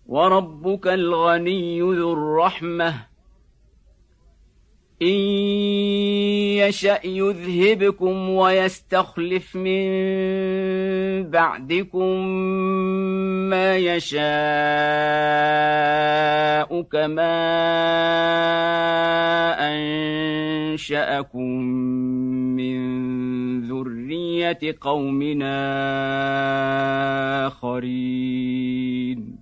وربك الغني ذو الرحمة إن يشأ يذهبكم ويستخلف من بعدكم ما يشاء كما أنشأكم من ذرية قوم آخرين